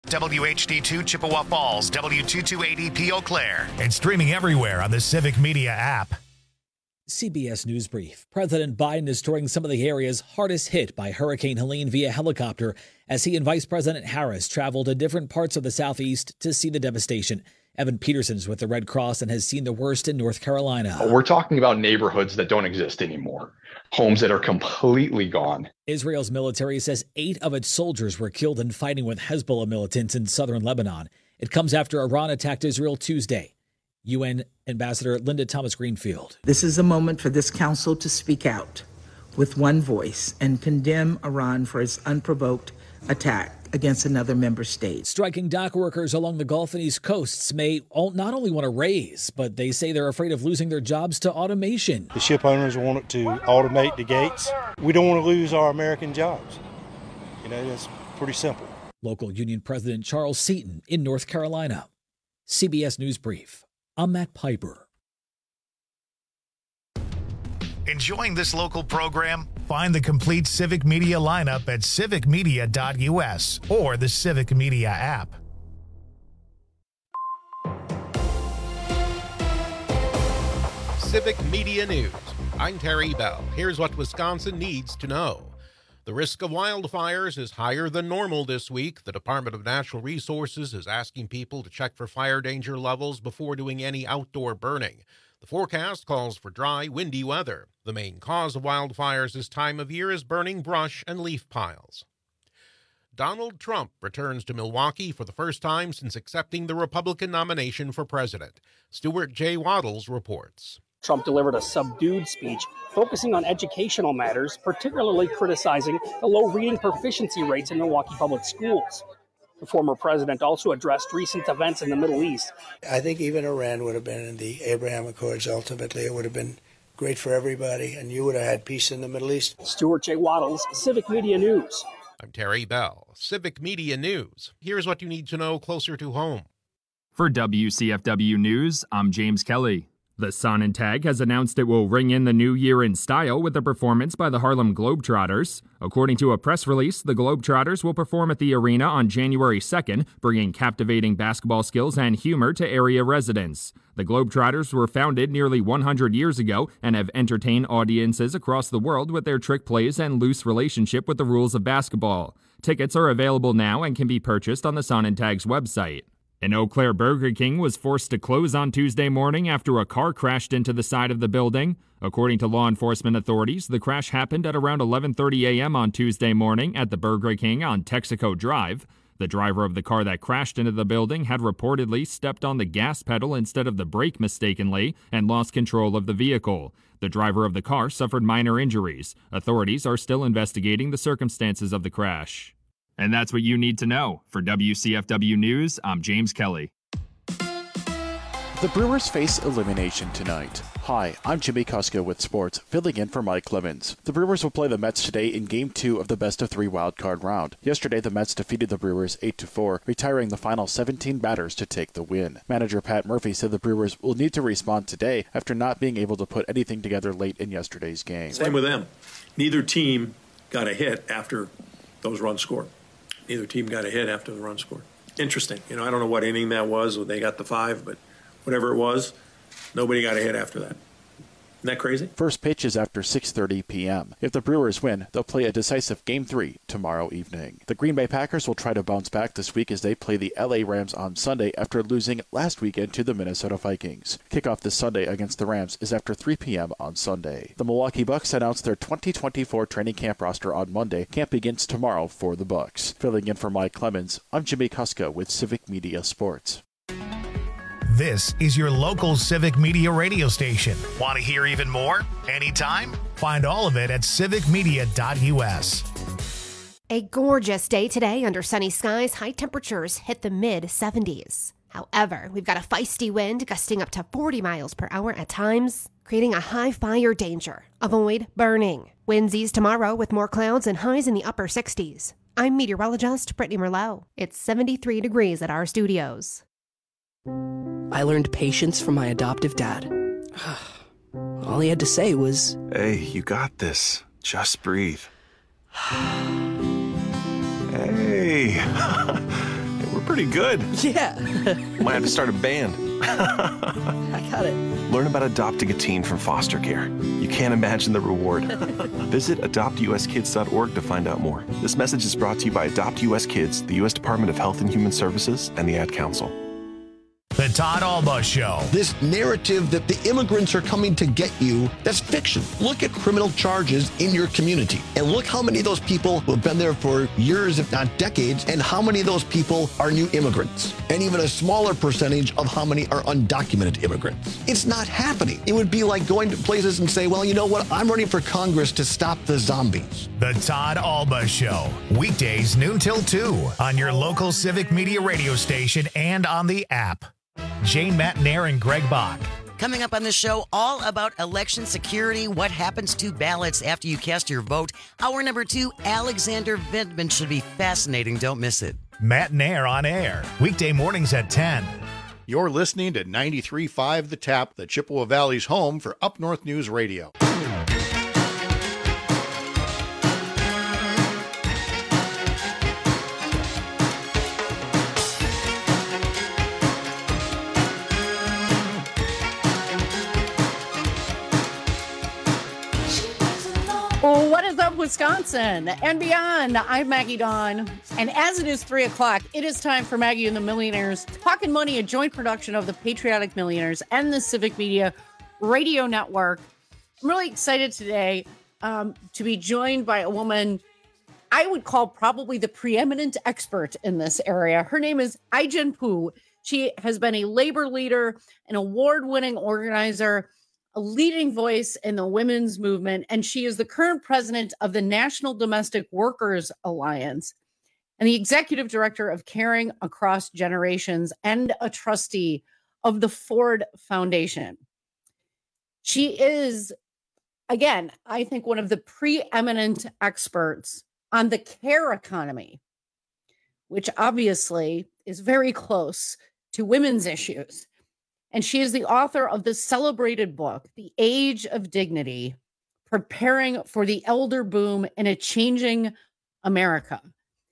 WHD2 Chippewa Falls, W228EP Eau Claire, and streaming everywhere on the Civic Media app. CBS News Brief. President Biden is touring some of the areas hardest hit by Hurricane Helene via helicopter as he and Vice President Harris travel to different parts of the Southeast to see the devastation. Evan Peterson is with the Red Cross and has seen the worst in North Carolina. We're talking about neighborhoods that don't exist anymore, homes that are completely gone. Israel's military says 8 of its soldiers were killed in fighting with Hezbollah militants in southern Lebanon. It comes after Iran attacked Israel Tuesday. UN Ambassador Linda Thomas-Greenfield. This is a moment for this council to speak out with one voice and condemn Iran for its unprovoked attack against another member state. Striking dock workers along the Gulf and East Coasts may not only want a raise, but they say they're afraid of losing their jobs to automation. The ship owners want it to automate the gates. We don't want to lose our American jobs. That's pretty simple. Local union President Charles Seaton in North Carolina. CBS News Brief. I'm Matt Piper. Enjoying this local program? Find the complete Civic Media lineup at civicmedia.us or the Civic Media app. Civic Media News. I'm Terry Bell. Here's what Wisconsin needs to know. The risk of wildfires is higher than normal this week. The Department of Natural Resources is asking people to check for fire danger levels before doing any outdoor burning. The forecast calls for dry, windy weather. The main cause of wildfires this time of year is burning brush and leaf piles. Donald Trump returns to Milwaukee for the first time since accepting the Republican nomination for president. Stuart J. Waddles reports. Trump delivered a subdued speech focusing on educational matters, particularly criticizing the low reading proficiency rates in Milwaukee public schools. The former president also addressed recent events in the Middle East. I think even Iran would have been in the Abraham Accords. Ultimately, it would have been great for everybody, and you would have had peace in the Middle East. Stuart J. Waddles, Civic Media News. I'm Terry Bell, Civic Media News. Here's what you need to know closer to home. For WCFW News, I'm James Kelly. The Sonnentag has announced it will ring in the new year in style with a performance by the Harlem Globetrotters. According to a press release, the Globetrotters will perform at the arena on January 2nd, bringing captivating basketball skills and humor to area residents. The Globetrotters were founded nearly 100 years ago and have entertained audiences across the world with their trick plays and loose relationship with the rules of basketball. Tickets are available now and can be purchased on the Sonnentag's website. An Eau Claire Burger King was forced to close on Tuesday morning after a car crashed into the side of the building. According to law enforcement authorities, the crash happened at around 11:30 a.m. on Tuesday morning at the Burger King on Texaco Drive. The driver of the car that crashed into the building had reportedly stepped on the gas pedal instead of the brake mistakenly and lost control of the vehicle. The driver of the car suffered minor injuries. Authorities are still investigating the circumstances of the crash. And that's what you need to know. For WCFW News, I'm James Kelly. The Brewers face elimination tonight. Hi, I'm Jimmy Kuska with sports, filling in for Mike Clemens. The Brewers will play the Mets today in Game 2 of the best-of-3 wildcard round. Yesterday, the Mets defeated the Brewers 8-4, retiring the final 17 batters to take the win. Manager Pat Murphy said the Brewers will need to respond today after not being able to put anything together late in yesterday's game. Same with them. Neither team got a hit after those runs scored. Neither team got a hit after the run scored. Interesting. I don't know what inning that was when they got the 5, but whatever it was, nobody got a hit after that. Isn't that crazy? First pitch is after 6:30 p.m. If the Brewers win, they'll play a decisive Game 3 tomorrow evening. The Green Bay Packers will try to bounce back this week as they play the LA Rams on Sunday after losing last weekend to the Minnesota Vikings. Kickoff this Sunday against the Rams is after 3 p.m. on Sunday. The Milwaukee Bucks announced their 2024 training camp roster on Monday. Camp begins tomorrow for the Bucks. Filling in for Mike Clemens, I'm Jimmy Kuska with Civic Media Sports. This is your local Civic Media radio station. Want to hear even more? Anytime? Find all of it at civicmedia.us. A gorgeous day today under sunny skies. High temperatures hit the mid-70s. However, we've got a feisty wind gusting up to 40 miles per hour at times, creating a high fire danger. Avoid burning. Winds ease tomorrow with more clouds and highs in the upper 60s. I'm meteorologist Brittany Merlot. It's 73 degrees at our studios. I learned patience from my adoptive dad. All he had to say was, "Hey, you got this. Just breathe." Hey, we're pretty good. Yeah. Might have to start a band. I got it. Learn about adopting a teen from foster care. You can't imagine the reward. Visit adoptuskids.org to find out more. This message is brought to you by Adopt US Kids, the U.S. Department of Health and Human Services, and the Ad Council. The Todd Alba Show. This narrative that the immigrants are coming to get you, that's fiction. Look at criminal charges in your community and look how many of those people who have been there for years, if not decades, and how many of those people are new immigrants, and even a smaller percentage of how many are undocumented immigrants. It's not happening. It would be like going to places and say, well, you know what? I'm running for Congress to stop the zombies. The Todd Alba Show. Weekdays noon till 2 on your local Civic Media radio station and on the app. Jane Matnair and Greg Bach. Coming up on the show, all about election security, what happens to ballots after you cast your vote. Hour number 2, Alexander Vindman should be fascinating. Don't miss it. Matnair on air, weekday mornings at 10. You're listening to 93.5 The Tap, the Chippewa Valley's home for Up North News Radio. What is up, Wisconsin and beyond? I'm Maggie Dawn, and as it is 3 o'clock, it is time for Maggie and the Millionaires Talking Money, a joint production of the Patriotic Millionaires and the Civic Media Radio Network. I'm really excited today to be joined by a woman I would call probably the preeminent expert in this area. Her name is Ai-jen Poo. She has been a labor leader, an award-winning organizer, a leading voice in the women's movement, and she is the current president of the National Domestic Workers Alliance and the executive director of Caring Across Generations and a trustee of the Ford Foundation. She is, again, I think one of the preeminent experts on the care economy, which obviously is very close to women's issues. And she is the author of the celebrated book, The Age of Dignity, Preparing for the Elder Boom in a Changing America.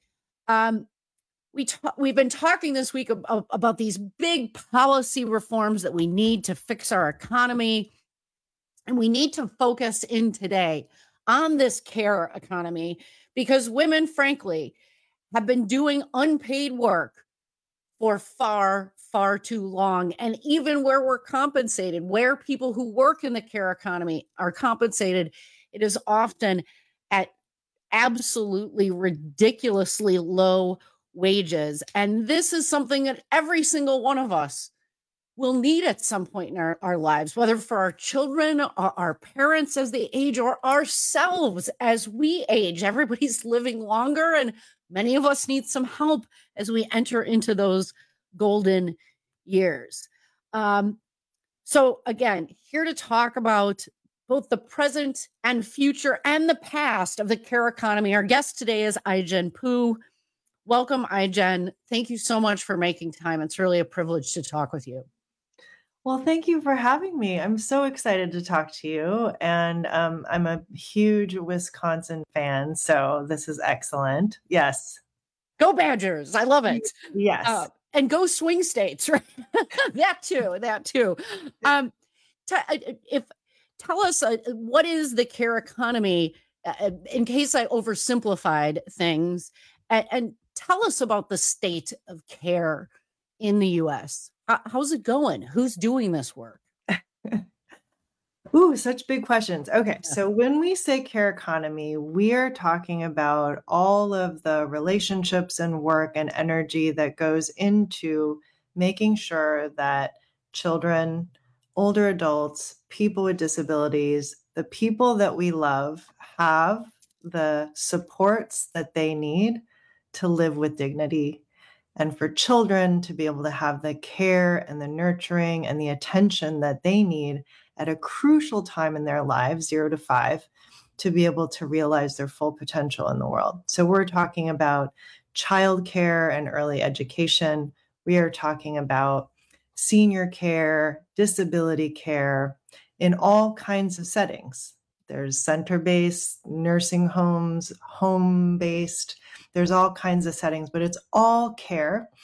We've been talking this week about these big policy reforms that we need to fix our economy. And we need to focus in today on this care economy because women, frankly, have been doing unpaid work for far, far too long. And even where we're compensated, where people who work in the care economy are compensated, it is often at absolutely ridiculously low wages. And this is something that every single one of us will need at some point in our lives, whether for our children, or our parents as they age, or ourselves as we age. Everybody's living longer, and many of us need some help as we enter into those golden years. So again, here to talk about both the present and future and the past of the care economy. Our guest today is Ai-jen Poo. Welcome, Ai-jen. Thank you so much for making time. It's really a privilege to talk with you. Well, thank you for having me. I'm so excited to talk to you. And I'm a huge Wisconsin fan, so this is excellent. Yes. Go Badgers. I love it. Yes. And go swing states, right? that too. Tell us, what is the care economy, in case I oversimplified things, and tell us about the state of care in the U.S. How's it going? Who's doing this work? Ooh, such big questions. Okay, so when we say care economy, we are talking about all of the relationships and work and energy that goes into making sure that children, older adults, people with disabilities, the people that we love have the supports that they need to live with dignity, and for children to be able to have the care and the nurturing and the attention that they need at a crucial time in their lives, 0 to 5, to be able to realize their full potential in the world. So we're talking about childcare and early education. We are talking about senior care, disability care in all kinds of settings. There's center-based, nursing homes, home-based. There's all kinds of settings, but it's all care.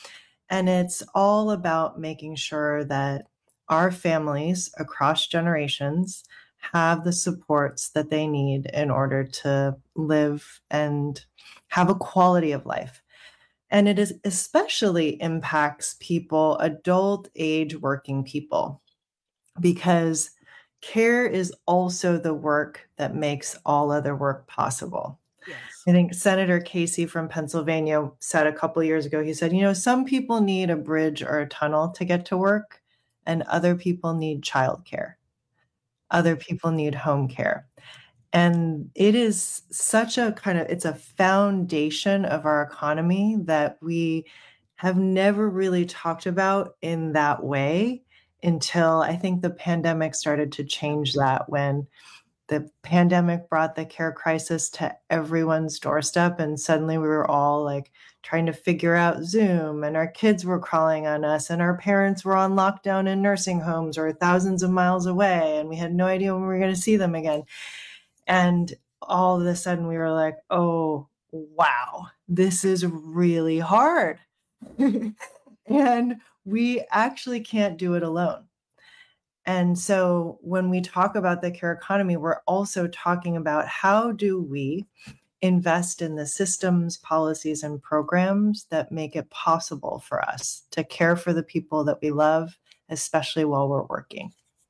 And it's all about making sure that our families across generations have the supports that they need in order to live and have a quality of life. And it is especially impacts people, adult age working people, because care is also the work that makes all other work possible. Yes. I think Senator Casey from Pennsylvania said a couple of years ago, he said, some people need a bridge or a tunnel to get to work, and other people need childcare. Other people need home care. And it is such a it's a foundation of our economy that we have never really talked about in that way until I think the pandemic started to change that, when the pandemic brought the care crisis to everyone's doorstep. And suddenly we were all like trying to figure out Zoom, and our kids were calling on us, and our parents were on lockdown in nursing homes or thousands of miles away, and we had no idea when we were going to see them again. And all of a sudden we were like, oh, wow, this is really hard. And we actually can't do it alone. And so when we talk about the care economy, we're also talking about how do we invest in the systems, policies, and programs that make it possible for us to care for the people that we love, especially while we're working.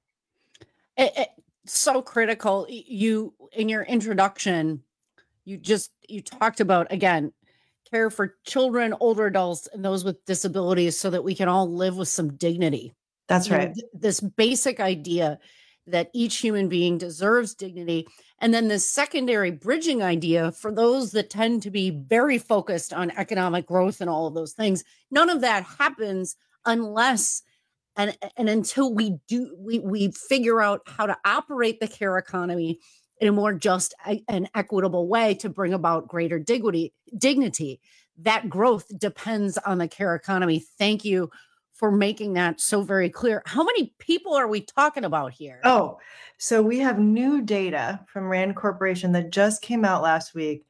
So critical. You, in your introduction, you talked about, again, care for children, older adults, and those with disabilities so that we can all live with some dignity. That's right. This basic idea that each human being deserves dignity. And then the secondary bridging idea for those that tend to be very focused on economic growth and all of those things. None of that happens unless and until we figure out how to operate the care economy in a more just and equitable way to bring about greater dignity. That growth depends on the care economy. Thank you for making that so very clear. How many people are we talking about here? Oh, so we have new data from Rand Corporation that just came out last week.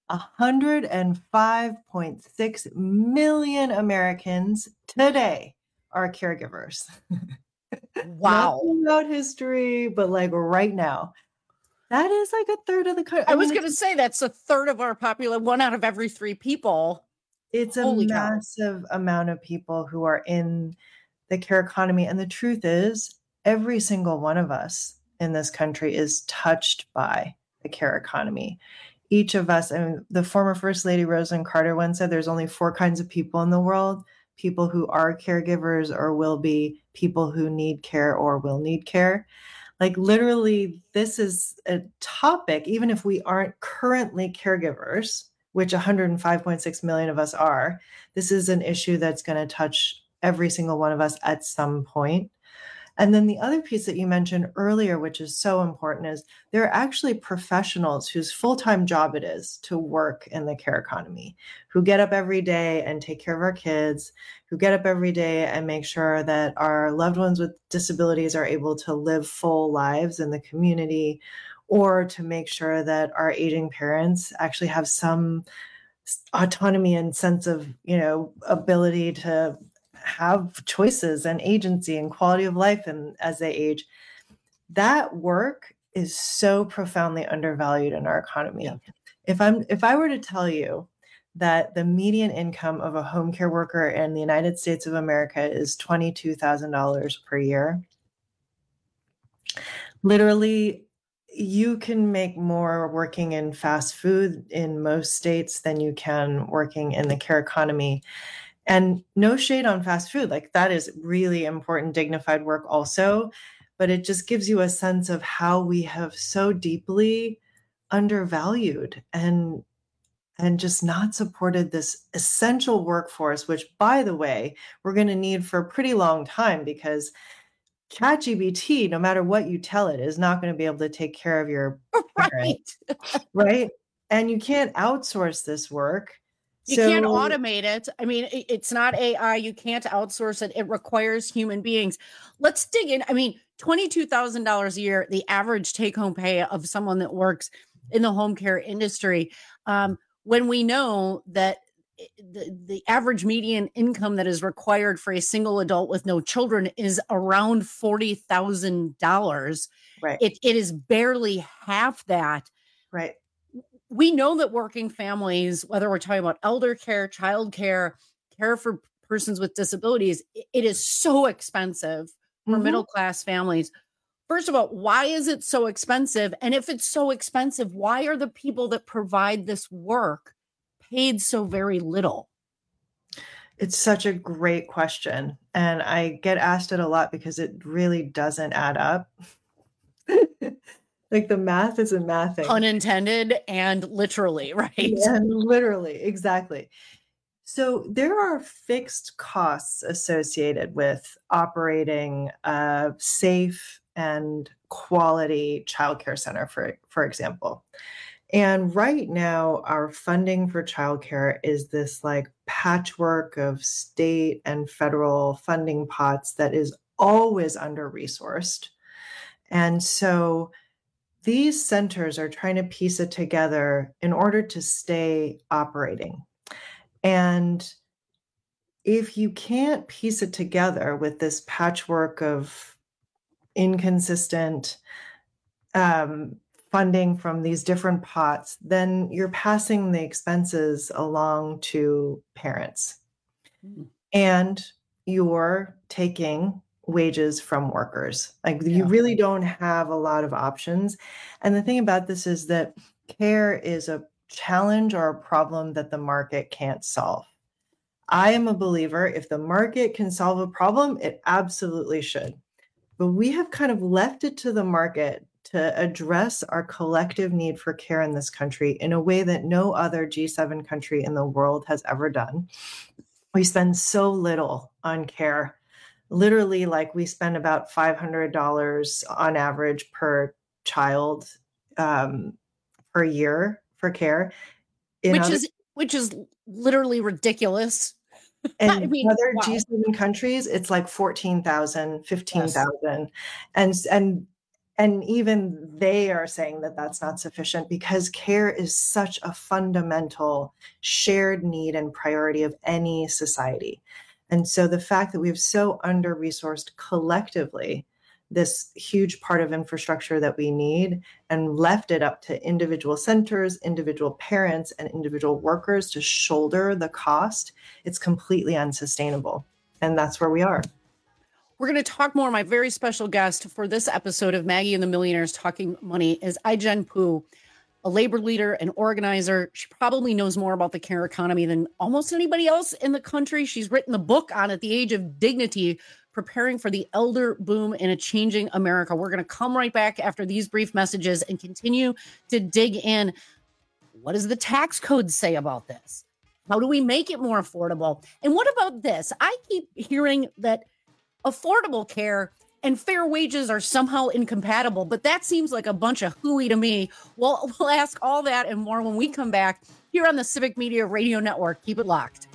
105.6 million Americans today are caregivers. Wow. Not about history, but like right now. That is like a third of the country. I was going to say that's a third of our population, 1 out of every 3 people. It's a massive amount of people who are in the care economy. And the truth is, every single one of us in this country is touched by the care economy. Each of us, and the former First Lady Rosalynn Carter once said, there's only 4 kinds of people in the world: people who are caregivers or will be, people who need care or will need care. Like literally, this is a topic, even if we aren't currently caregivers, which 105.6 million of us are, this is an issue that's going to touch every single one of us at some point. And then the other piece that you mentioned earlier, which is so important, is there are actually professionals whose full-time job it is to work in the care economy, who get up every day and take care of our kids, who get up every day and make sure that our loved ones with disabilities are able to live full lives in the community, or to make sure that our aging parents actually have some autonomy and sense of, ability to have choices and agency and quality of life and as they age. That work is so profoundly undervalued in our economy. Yeah. If I were to tell you that the median income of a home care worker in the United States of America is $22,000 per year, literally, you can make more working in fast food in most states than you can working in the care economy. And no shade on fast food, like that is really important, dignified work also, but it just gives you a sense of how we have so deeply undervalued and just not supported this essential workforce, which, by the way, we're going to need for a pretty long time, because ChatGPT, no matter what you tell it, is not going to be able to take care of your parent, right? And you can't outsource this work. You can't automate it. I mean, it's not AI. You can't outsource it. It requires human beings. Let's dig in. I mean, $22,000 a year, the average take-home pay of someone that works in the home care industry. When we know that the average median income that is required for a single adult with no children is around $40,000. Right. It is barely half that. Right. We know that working families, whether we're talking about elder care, child care, care for persons with disabilities, it is so expensive for middle class families. First of all, why is it so expensive? And if it's so expensive, why are the people that provide this work paid so very little? It's such a great question. And I get asked it a lot because it really doesn't add up. Like the math isn't mathing. Unintended and literally, right? And literally, exactly. So there are fixed costs associated with operating a safe and quality childcare center, for example. And right now, our funding for childcare is this like patchwork of state and federal funding pots that is always under-resourced. And so these centers are trying to piece it together in order to stay operating. And if you can't piece it together with this patchwork of inconsistent funding from these different pots, then you're passing the expenses along to parents. And you're taking wages from workers. Like you really don't have a lot of options. And the thing about this is that care is a challenge or a problem that the market can't solve. I am a believer, if the market can solve a problem, it absolutely should. But we have kind of left it to the market to address our collective need for care in this country in a way that no other G7 country in the world has ever done. We spend so little on care. Literally, like we spend about $500 on average per child per year for care. Which is literally ridiculous. And I mean, other G7 countries, it's like 14,000, 15,000. Yes. And even they are saying that that's not sufficient because care is such a fundamental shared need and priority of any society. And so the fact that we have so under-resourced collectively this huge part of infrastructure that we need and left it up to individual centers, individual parents, and individual workers to shoulder the cost, it's completely unsustainable. And that's where we are. We're going to talk more. My very special guest for this episode of Maggie and the Millionaires Talking Money is Ai-jen Poo, a labor leader and organizer. She probably knows more about the care economy than almost anybody else in the country. She's written a book on At the Age of Dignity, Preparing for the Elder Boom in a Changing America. We're going to come right back after these brief messages and continue to dig in. What does the tax code say about this? How do we make it more affordable? And what about this? I keep hearing that affordable care and fair wages are somehow incompatible, but that seems like a bunch of hooey to me. We'll ask all that and more when we come back here on the Civic Media Radio Network. Keep it locked.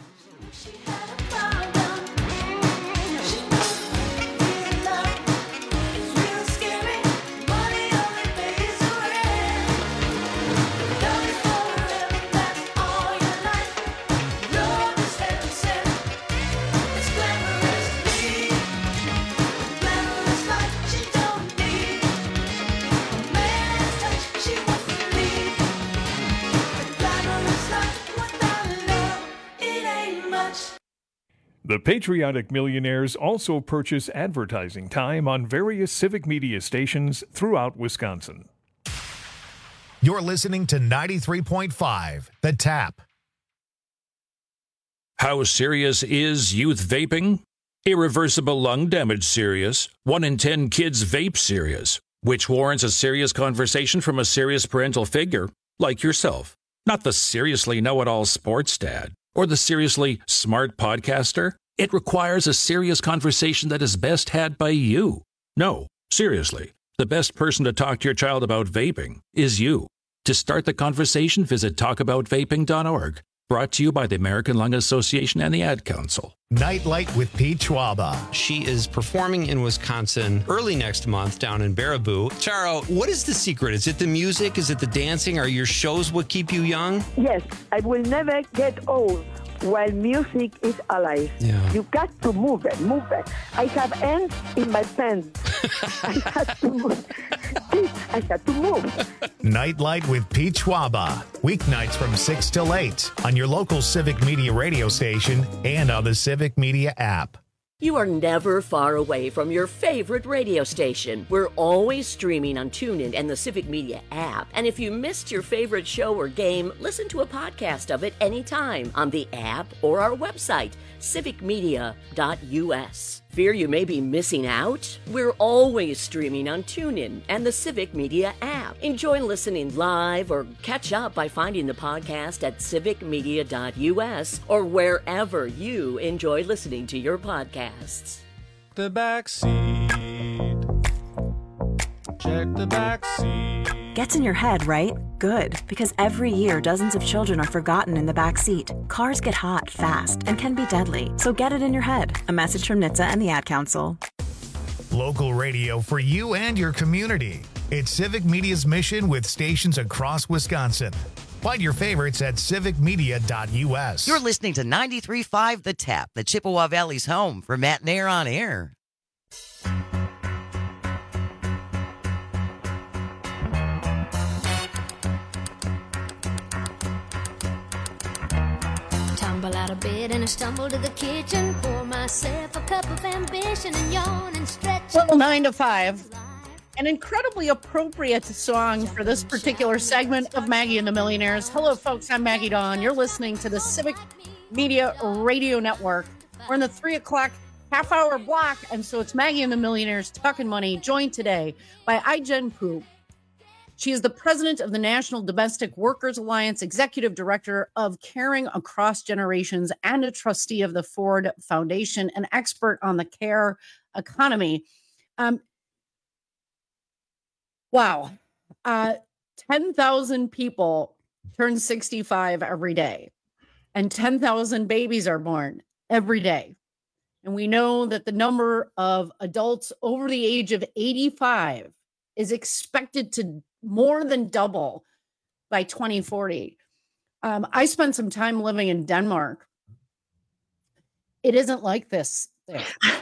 The Patriotic Millionaires also purchase advertising time on various civic media stations throughout Wisconsin. You're listening to 93.5 The Tap. How serious is youth vaping? Irreversible lung damage serious. 1 in 10 kids vape serious, which warrants a serious conversation from a serious parental figure like yourself. Not the seriously know-it-all sports dad or the seriously smart podcaster. It requires a serious conversation that is best had by you. No, seriously, the best person to talk to your child about vaping is you. To start the conversation, visit talkaboutvaping.org. Brought to you by the American Lung Association and the Ad Council. Nightlight with Pete Schwaba. She is performing in Wisconsin early next month down in Baraboo. Charo, what is the secret? Is it the music? Is it the dancing? Are your shows what keep you young? Yes, I will never get old. while music is alive. Yeah. You got to move it. I have ants in my pants. I had to move. Nightlight with Pete Schwaba. Weeknights from 6 till 8 on your local Civic Media radio station and on the Civic Media app. You are never far away from your favorite radio station. We're always streaming on TuneIn and the Civic Media app. And if you missed your favorite show or game, listen to a podcast of it anytime on the app or our website, civicmedia.us. Fear you may be missing out? We're always streaming on TuneIn and the Civic Media app. Enjoy listening live or catch up by finding the podcast at civicmedia.us or wherever you enjoy listening to your podcasts. The back seat. Check the back seat. Gets in your head, right? Good, because every year dozens of children are forgotten in the back seat. Cars get hot fast and can be deadly, so get it in your head. A message from NHTSA and the Ad Council. Local radio for you and your community. It's Civic Media's mission with stations across Wisconsin. Find your favorites at civicmedia.us. You're listening to 93.5 The Tap, the Chippewa Valley's home for Matt Nair on Air. Tumble out of bed and I stumble to the kitchen, pour myself a cup of ambition and yawn and stretch. Well, 9 to 5. An incredibly appropriate song for this particular segment of Maggie and the Millionaires. Hello, folks. I'm Maggie Dawn. You're listening to the Civic Media Radio Network. We're in the 3 o'clock half-hour block, and so it's Maggie and the Millionaires Talking Money, joined today by Ai-jen Poo. She is the president of the National Domestic Workers Alliance, executive director of Caring Across Generations, and a trustee of the Ford Foundation, an expert on the care economy. Wow. 10,000 people turn 65 every day, and 10,000 babies are born every day. And we know that the number of adults over the age of 85 is expected to more than double by 2040. I spent some time living in Denmark. It isn't like this there.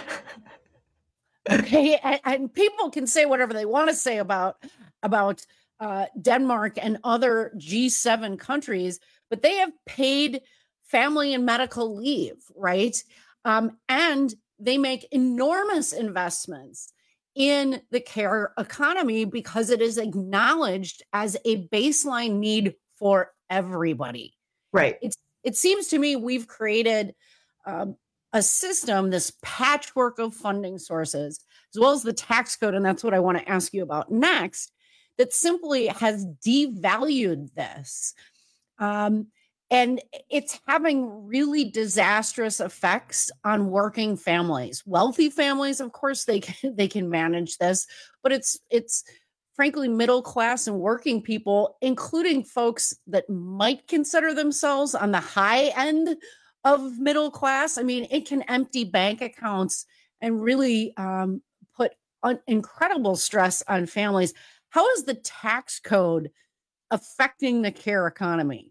Okay, and people can say whatever they want to say about Denmark and other G7 countries, but they have paid family and medical leave, right? And they make enormous investments in the care economy because it is acknowledged as a baseline need for everybody. Right. It seems to me we've created a system, this patchwork of funding sources, as well as the tax code, and that's what I want to ask you about next, that simply has devalued this. And it's having really disastrous effects on working families. Wealthy families, of course, they can manage this, but it's frankly middle class and working people, including folks that might consider themselves on the high end of middle class. I mean, it can empty bank accounts and really put incredible stress on families. How is the tax code affecting the care economy?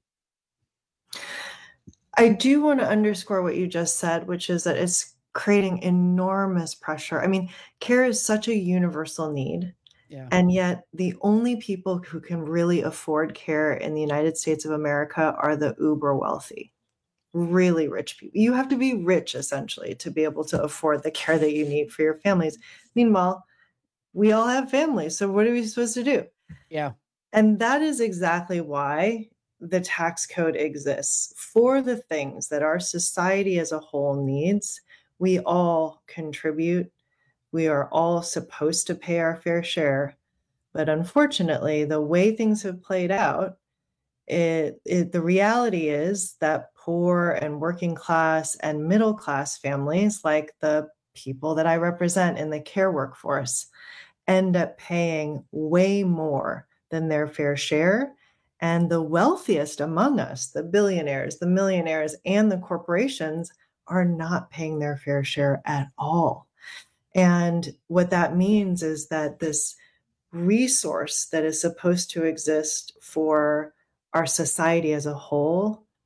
I do want to underscore what you just said, which is that it's creating enormous pressure. I mean, care is such a universal need. Yeah. And yet the only people who can really afford care in the United States of America are the uber wealthy, really rich people. You have to be rich, essentially, to be able to afford the care that you need for your families. Meanwhile, we all have families. So what are we supposed to do? Yeah. And that is exactly why the tax code exists. For the things that our society as a whole needs, we all contribute. We are all supposed to pay our fair share. But unfortunately, the way things have played out, the reality is that poor and working class and middle class families, like the people that I represent in the care workforce, end up paying way more than their fair share. And the wealthiest among us, the billionaires, the millionaires, and the corporations are not paying their fair share at all. And what that means is that this resource that is supposed to exist for our society as a whole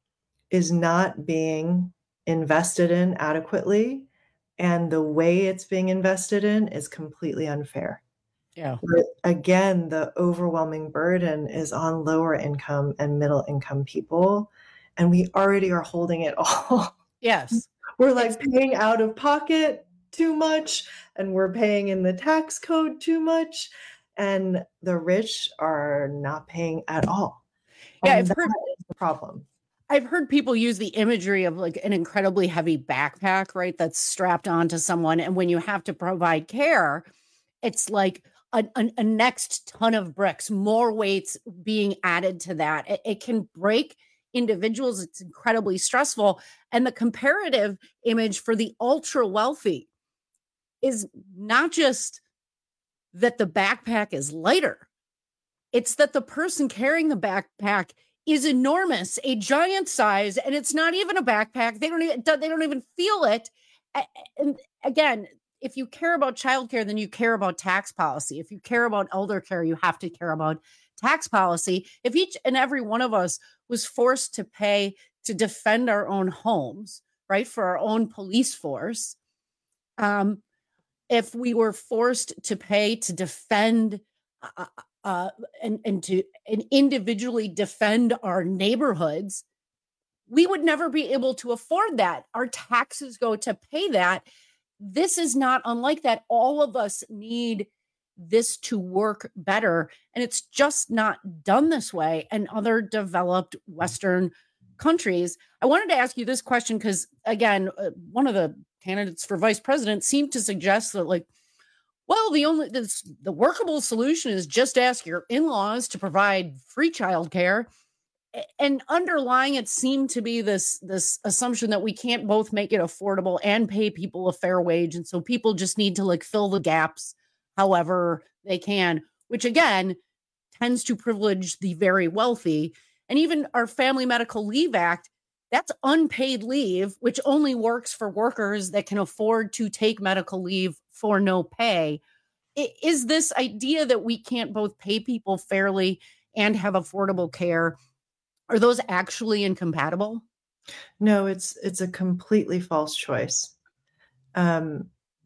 is not being invested in adequately, and the way it's being invested in is completely unfair. Yeah. But again, the overwhelming burden is on lower income and middle income people, and we already are holding it all. Yes. We're like paying out of pocket too much, and we're paying in the tax code too much, and the rich are not paying at all. Yeah, And that is the problem. I've heard people use the imagery of like an incredibly heavy backpack, right? That's strapped onto someone. And when you have to provide care, it's like a next ton of bricks, more weights being added to that. It can break individuals. It's incredibly stressful. And the comparative image for the ultra wealthy is not just that the backpack is lighter. It's that the person carrying the backpack is enormous, a giant size, and it's not even a backpack. They don't even feel it. And again, if you care about childcare, then you care about tax policy. If you care about elder care, you have to care about tax policy. If each and every one of us was forced to pay to defend our own homes, right, for our own police force, if we were forced to pay to defend and individually defend our neighborhoods, we would never be able to afford that. Our taxes go to pay that. This is not unlike that. All of us need this to work better, and it's just not done this way in other developed Western countries. I wanted to ask you this question because, again, one of the candidates for vice president seemed to suggest that, like, well, the workable solution is just ask your in-laws to provide free childcare. And underlying it seemed to be this assumption that we can't both make it affordable and pay people a fair wage. And so people just need to like fill the gaps however they can, which again tends to privilege the very wealthy. And even our Family Medical Leave Act, that's unpaid leave, which only works for workers that can afford to take medical leave for no pay. Is this idea that we can't both pay people fairly and have affordable care, are those actually incompatible? No, it's a completely false choice. And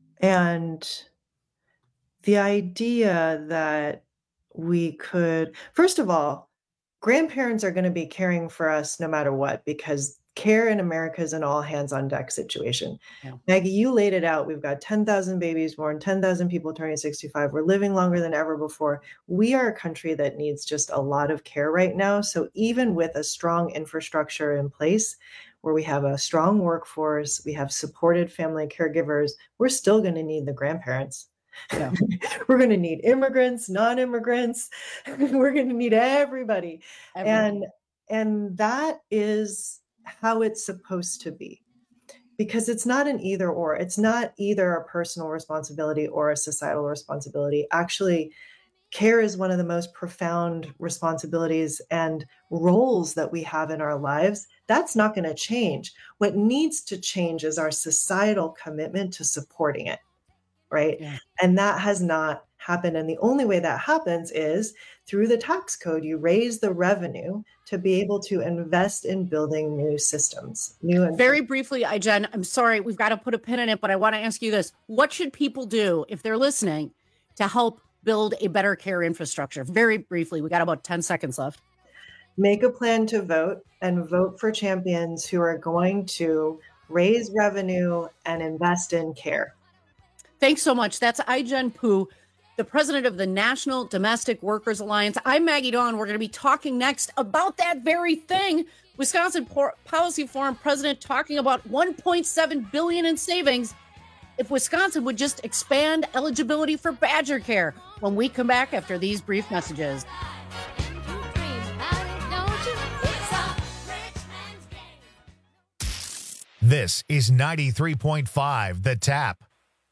the idea that we could, first of all, grandparents are going to be caring for us no matter what, because care in America is an all hands on deck situation. Yeah. Maggie, you laid it out. We've got 10,000 babies born, 10,000 people turning 65. We're living longer than ever before. We are a country that needs just a lot of care right now. So even with a strong infrastructure in place, where we have a strong workforce, we have supported family caregivers, we're still going to need the grandparents. Yeah. We're going to need immigrants, non-immigrants. We're going to need everybody. And that is how it's supposed to be, because it's not an either or. It's not either a personal responsibility or a societal responsibility. Actually, care is one of the most profound responsibilities and roles that we have in our lives. That's not going to change. What needs to change is our societal commitment to supporting it. Right. Yeah. And that has not happened. And the only way that happens is through the tax code. You raise the revenue to be able to invest in building new systems. Very briefly, Jen, I'm sorry, we've got to put a pin in it, but I want to ask you this. What should people do if they're listening to help build a better care infrastructure? Very briefly, we got about 10 seconds left. Make a plan to vote and vote for champions who are going to raise revenue and invest in care. Thanks so much. That's Ai-jen Poo, the president of the National Domestic Workers Alliance. I'm Maggie Dawn. We're going to be talking next about that very thing. Wisconsin Policy Forum president talking about $1.7 billion in savings if Wisconsin would just expand eligibility for Badger Care. When we come back after these brief messages. This is 93.5 The Tap.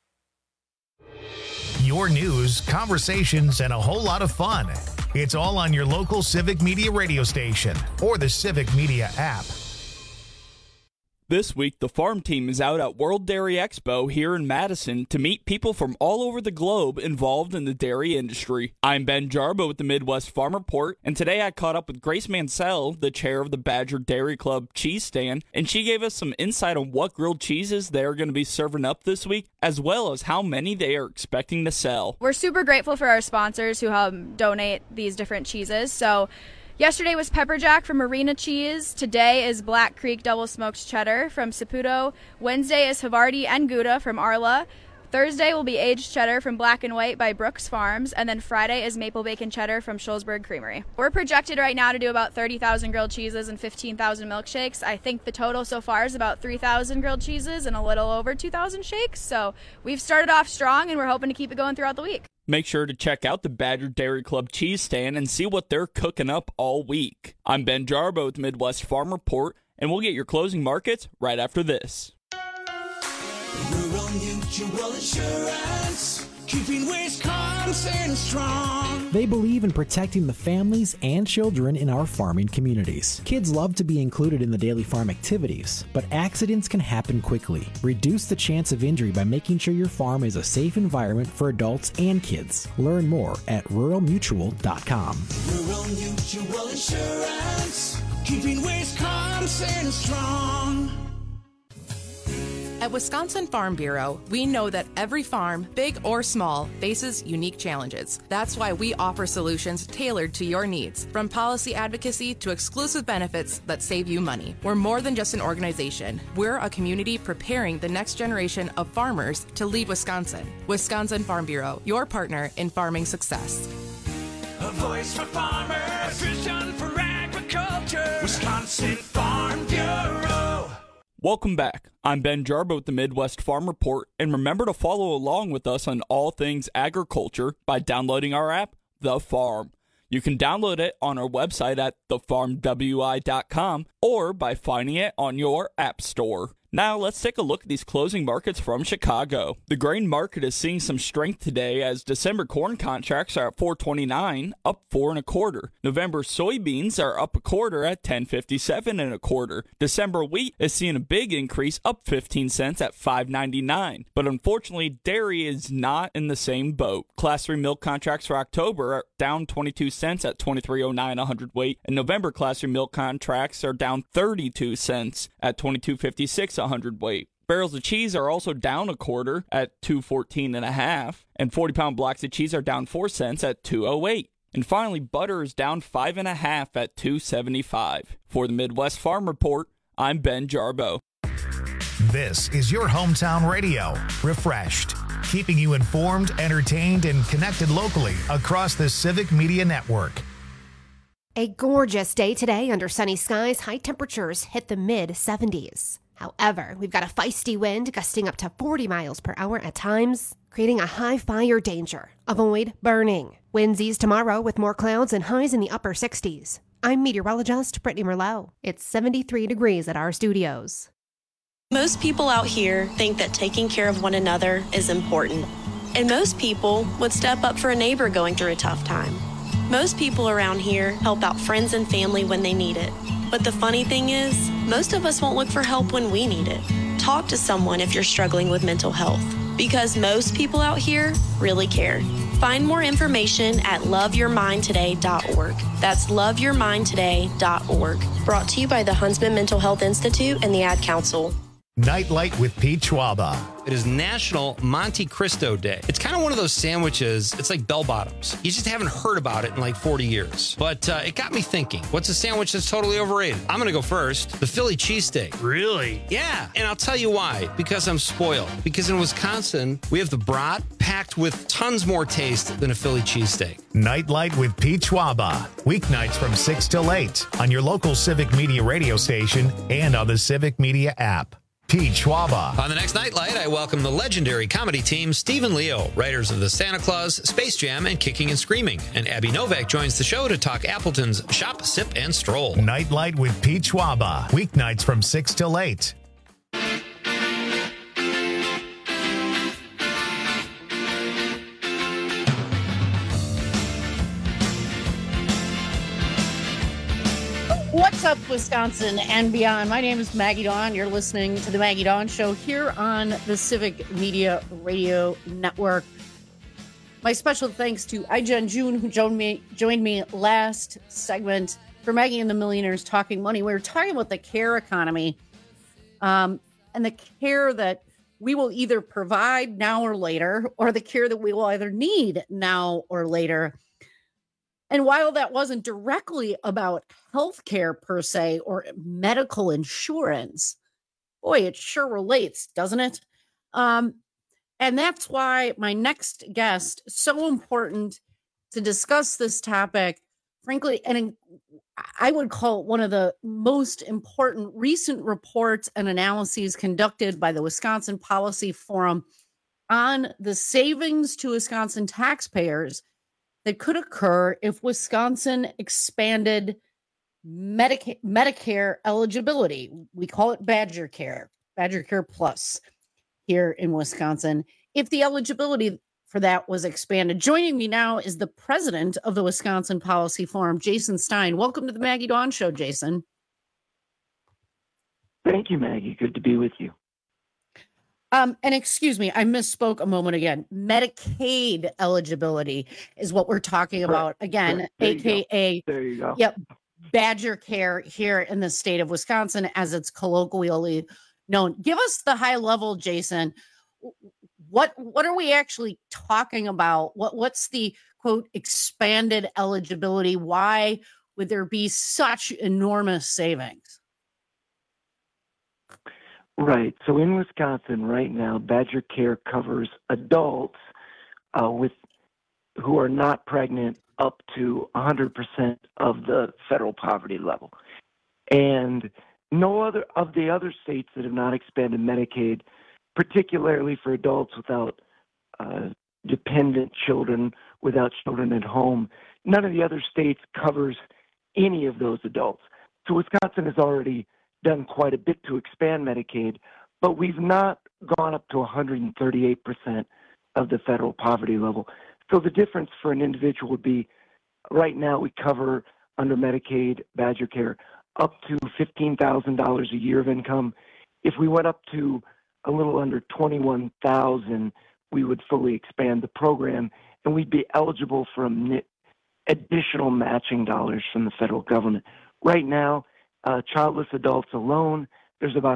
Your news, conversations, and a whole lot of fun. It's all on your local Civic Media radio station or the Civic Media app. This week, the farm team is out at World Dairy Expo here in Madison to meet people from all over the globe involved in the dairy industry. I'm Ben Jarbo with the Midwest Farm Report, and today I caught up with Grace Mansell, the chair of the Badger Dairy Club cheese stand, and she gave us some insight on what grilled cheeses they're going to be serving up this week, as well as how many they are expecting to sell. We're super grateful for our sponsors who help donate these different cheeses. So yesterday was Pepper Jack from Marina Cheese. Today is Black Creek Double Smoked Cheddar from Saputo. Wednesday is Havarti and Gouda from Arla. Thursday will be aged cheddar from Black and White by Brooks Farms, and then Friday is maple bacon cheddar from Schulzberg Creamery. We're projected right now to do about 30,000 grilled cheeses and 15,000 milkshakes. I think the total so far is about 3,000 grilled cheeses and a little over 2,000 shakes. So we've started off strong, and we're hoping to keep it going throughout the week. Make sure to check out the Badger Dairy Club cheese stand and see what they're cooking up all week. I'm Ben Jarbo with Midwest Farm Report, and we'll get your closing markets right after this. Rural Mutual Insurance, keeping Wisconsin strong. They believe in protecting the families and children in our farming communities. Kids love to be included in the daily farm activities, but accidents can happen quickly. Reduce the chance of injury by making sure your farm is a safe environment for adults and kids. Learn more at ruralmutual.com. Rural Mutual Insurance, keeping Wisconsin strong. At Wisconsin Farm Bureau, we know that every farm, big or small, faces unique challenges. That's why we offer solutions tailored to your needs, from policy advocacy to exclusive benefits that save you money. We're more than just an organization. We're a community preparing the next generation of farmers to lead Wisconsin. Wisconsin Farm Bureau, your partner in farming success. A voice for farmers, a vision for agriculture. Wisconsin Farm Bureau. Welcome back. I'm Ben Jarbo with the Midwest Farm Report, and remember to follow along with us on all things agriculture by downloading our app, The Farm. You can download it on our website at thefarmwi.com or by finding it on your app store. Now, let's take a look at these closing markets from Chicago. The grain market is seeing some strength today as December corn contracts are at $4.29, up 4 1/4. November soybeans are up 1/4 at $10.57 1/4. December wheat is seeing a big increase, up 15 cents at $5.99. But unfortunately, dairy is not in the same boat. Class 3 milk contracts for October are down 22 cents at $23.09 a hundredweight, and November Class 3 milk contracts are down 32 cents at $22.56 a hundredweight. Barrels of cheese are also down 1/4 at $2.14 1/2, and 40-pound blocks of cheese are down 4 cents at $2.08. And finally, butter is down 5 1/2 at $2.75. For the Midwest Farm Report, I'm Ben Jarbo. This is your hometown radio, refreshed, keeping you informed, entertained, and connected locally across the Civic Media Network. A gorgeous day today under sunny skies. High temperatures hit the mid-70s. However, we've got a feisty wind gusting up to 40 miles per hour at times, creating a high fire danger. Avoid burning. Winds ease tomorrow with more clouds and highs in the upper 60s. I'm meteorologist Brittany Merlot. It's 73 degrees at our studios. Most people out here think that taking care of one another is important. And most people would step up for a neighbor going through a tough time. Most people around here help out friends and family when they need it. But the funny thing is, most of us won't look for help when we need it. Talk to someone if you're struggling with mental health, because most people out here really care. Find more information at loveyourmindtoday.org. That's loveyourmindtoday.org. Brought to you by the Huntsman Mental Health Institute and the Ad Council. Nightlight with Pete Schwaba. It is National Monte Cristo Day. It's kind of one of those sandwiches, it's like bell bottoms. You just haven't heard about it in like 40 years. But it got me thinking, what's a sandwich that's totally overrated? I'm going to go first. The Philly cheesesteak. Really? Yeah. And I'll tell you why. Because I'm spoiled. Because in Wisconsin, we have the brat packed with tons more taste than a Philly cheesesteak. Nightlight with Pete Schwaba. Weeknights from 6 till 8 on your local Civic Media radio station and on the Civic Media app. Pete Schwaba. On the next Nightlight, I welcome the legendary comedy team Stephen Leo, writers of The Santa Claus, Space Jam, and Kicking and Screaming. And Abby Novak joins the show to talk Appleton's Shop, Sip, and Stroll. Nightlight with Pete Schwaba. Weeknights from 6 till 8. What's What's up, Wisconsin and beyond? My name is Maggie Dawn. You're listening to the Maggie Dawn Show here on the Civic Media Radio Network. My special thanks to iGen June, who joined me last segment for Maggie and the Millionaires Talking Money. We were talking about the care economy and the care that we will either provide now or later, or the care that we will either need now or later. And while that wasn't directly about healthcare per se or medical insurance, boy, it sure relates, doesn't it? And that's why my next guest, so important to discuss this topic, frankly, and I would call it one of the most important recent reports and analyses conducted by the Wisconsin Policy Forum on the savings to Wisconsin taxpayers that could occur if Wisconsin expanded Medicare eligibility. We call it Badger Care Plus here in Wisconsin, if the eligibility for that was expanded. Joining me now is the president of the Wisconsin Policy Forum, Jason Stein. Welcome to the Maggie Dawn Show, Jason. Thank you, Maggie. Good to be with you. And excuse me, I misspoke a moment again. Medicaid eligibility is what we're talking about. Again, AKA, there you go. Yep, Badger Care here in the state of Wisconsin, as it's colloquially known. Give us the high level, Jason. What are we actually talking about? What's the quote expanded eligibility? Why would there be such enormous savings? Right. So in Wisconsin right now, Badger Care covers adults who are not pregnant up to 100% of the federal poverty level. And no other of the other states that have not expanded Medicaid, particularly for adults without dependent children, without children at home, none of the other states covers any of those adults. So Wisconsin has already done quite a bit to expand Medicaid, but we've not gone up to 138% of the federal poverty level. So the difference for an individual would be, right now we cover under Medicaid, Badger Care, up to $15,000 a year of income. If we went up to a little under $21,000, we would fully expand the program, and we'd be eligible for additional matching dollars from the federal government. Right now, childless adults alone, there's about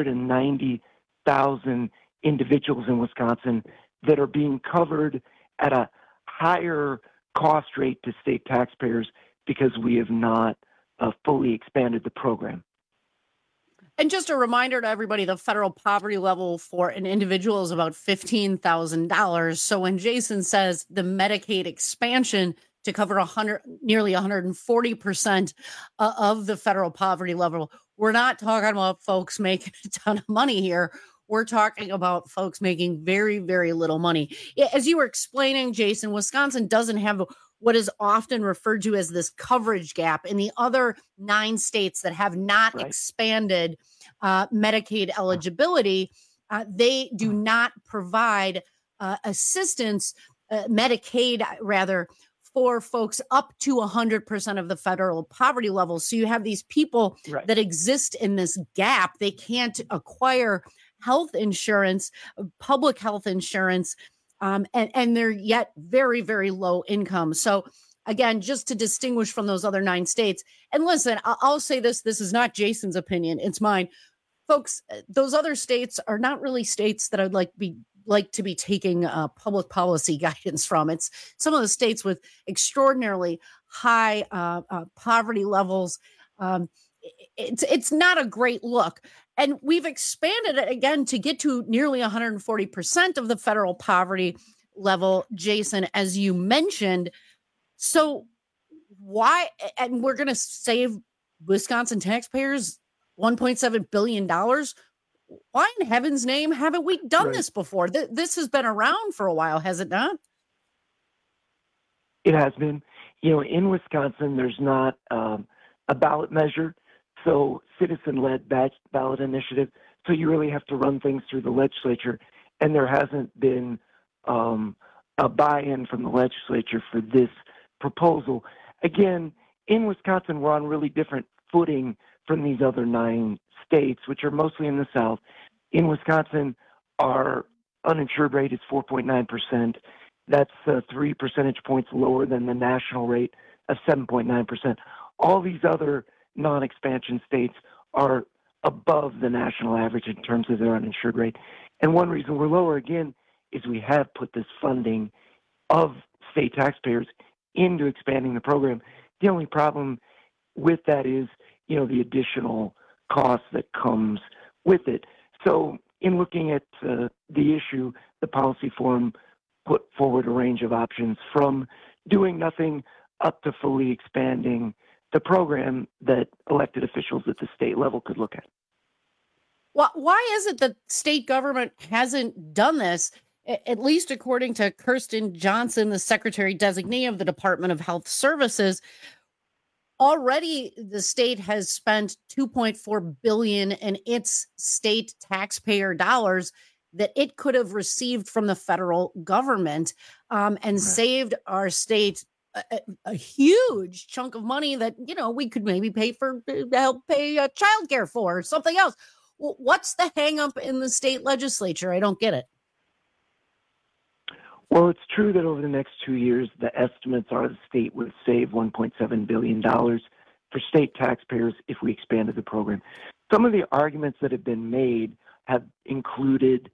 190,000 individuals in Wisconsin that are being covered at a higher cost rate to state taxpayers because we have not fully expanded the program. And just a reminder to everybody, the federal poverty level for an individual is about $15,000. So when Jason says the Medicaid expansion to cover nearly 140% of the federal poverty level, we're not talking about folks making a ton of money here. We're talking about folks making very, very little money. As you were explaining, Jason, Wisconsin doesn't have what is often referred to as this coverage gap. In the other 9 states that have not expanded Medicaid eligibility, they do not provide assistance, Medicaid rather, for folks up to 100% of the federal poverty level. So you have these people that exist in this gap. They can't acquire health insurance, public health insurance, and they're yet very, very low income. So again, just to distinguish from those other 9 states, and listen, I'll say this is not Jason's opinion, it's mine. Folks, those other states are not really states that I'd like to be taking public policy guidance from. It's some of the states with extraordinarily high poverty levels. It's not a great look. And we've expanded it again to get to nearly 140% of the federal poverty level, Jason, as you mentioned. So why, and we're going to save Wisconsin taxpayers $1.7 billion. Why in heaven's name haven't we done this before? This has been around for a while, has it not? It has been. In Wisconsin, there's not a ballot measure, so citizen-led ballot initiative. So you really have to run things through the legislature, and there hasn't been a buy-in from the legislature for this proposal. Again, in Wisconsin, we're on really different footing from these other 9 states, which are mostly in the South. In Wisconsin, our uninsured rate is 4.9%. That's 3 percentage points lower than the national rate of 7.9%. All these other non-expansion states are above the national average in terms of their uninsured rate. And one reason we're lower, again, is we have put this funding of state taxpayers into expanding the program. The only problem with that is, the additional cost that comes with it. So in looking at the issue, the policy forum put forward a range of options from doing nothing up to fully expanding the program that elected officials at the state level could look at. Why is it that state government hasn't done this? At least according to Kirsten Johnson, the Secretary Designee of the Department of Health Services, already the state has spent $2.4 billion in its state taxpayer dollars that it could have received from the federal government, and saved our state a huge chunk of money that, we could maybe pay for, help pay childcare for, or something else. What's the hang up in the state legislature? I don't get it. Well, it's true that over the next 2 years, the estimates are the state would save $1.7 billion for state taxpayers if we expanded the program. Some of the arguments that have been made have included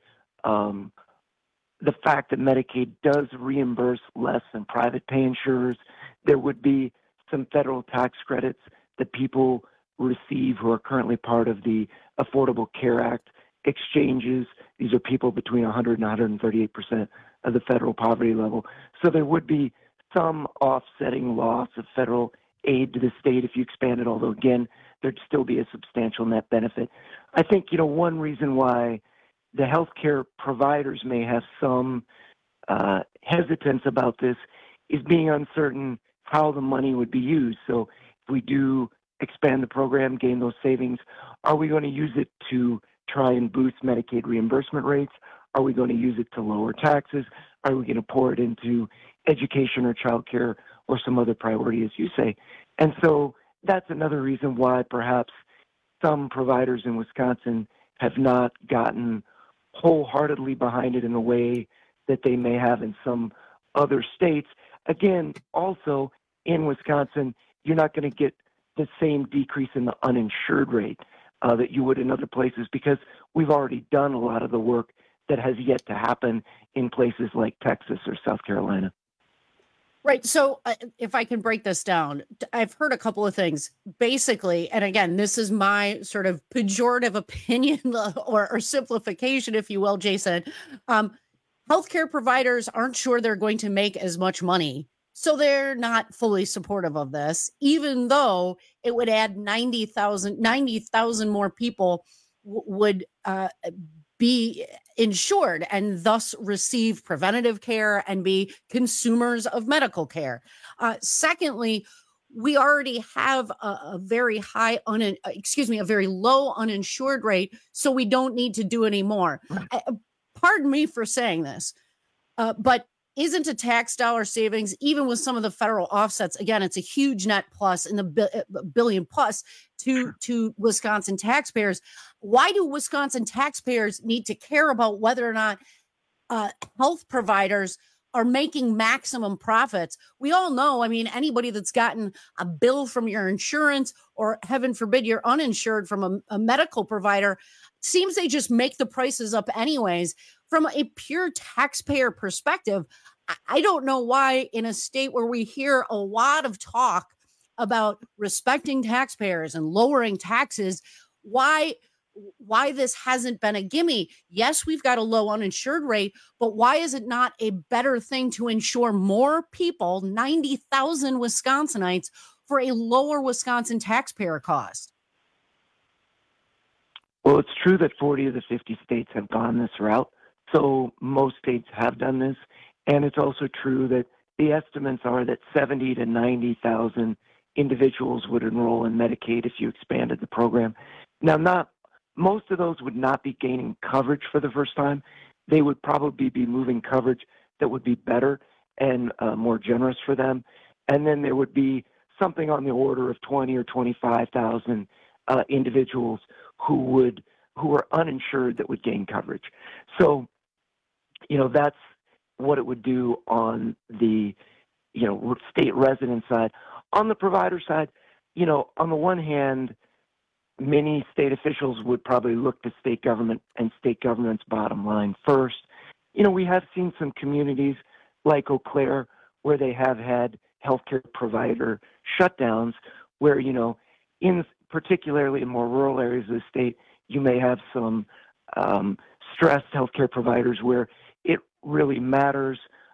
the fact that Medicaid does reimburse less than private pay insurers. There would be some federal tax credits that people receive who are currently part of the Affordable Care Act exchanges. These are people between 100 and 138% of the federal poverty level. So there would be some offsetting loss of federal aid to the state if you expand it, although, again, there'd still be a substantial net benefit. I think, one reason why the healthcare providers may have some hesitance about this is being uncertain how the money would be used. So if we do expand the program, gain those savings, are we going to use it to try and boost Medicaid reimbursement rates? Are we going to use it to lower taxes? Are we going to pour it into education or childcare or some other priority, as you say? And so that's another reason why perhaps some providers in Wisconsin have not gotten wholeheartedly behind it in the way that they may have in some other states. Again, also in Wisconsin, you're not going to get the same decrease in the uninsured rate that you would in other places because we've already done a lot of the work that has yet to happen in places like Texas or South Carolina. Right. So if I can break this down, I've heard a couple of things. Basically, and again, this is my sort of pejorative opinion or simplification, if you will, Jason. Healthcare providers aren't sure they're going to make as much money. So they're not fully supportive of this, even though it would add 90,000 more people would be insured and thus receive preventative care and be consumers of medical care. Secondly, we already have a very high, a very low uninsured rate, so we don't need to do any more. Pardon me for saying this, but isn't a tax dollar savings, even with some of the federal offsets? Again, it's a huge net plus in the billion plus to Wisconsin taxpayers. Why do Wisconsin taxpayers need to care about whether or not health providers are making maximum profits? We all know, I mean, anybody that's gotten a bill from your insurance or heaven forbid you're uninsured from a medical provider, seems they just make the prices up anyways. From a pure taxpayer perspective, I don't know why in a state where we hear a lot of talk about respecting taxpayers and lowering taxes, why this hasn't been a gimme. Yes, we've got a low uninsured rate, but why is it not a better thing to insure more people, 90,000 Wisconsinites, for a lower Wisconsin taxpayer cost? Well, it's true that 40 of the 50 states have gone this route. So most states have done this. And it's also true that the estimates are that 70 to 90,000 individuals would enroll in Medicaid if you expanded the program. Now, most of those would not be gaining coverage for the first time. They would probably be moving coverage that would be better and more generous for them. And then there would be something on the order of 20 or 25,000 individuals who are uninsured that would gain coverage. So, that's what it would do on the, state resident side. On the provider side, on the one hand, many state officials would probably look to state government and state government's bottom line first. We have seen some communities like Eau Claire where they have had healthcare provider shutdowns where, in particularly in more rural areas of the state, you may have some stressed healthcare providers where it really matters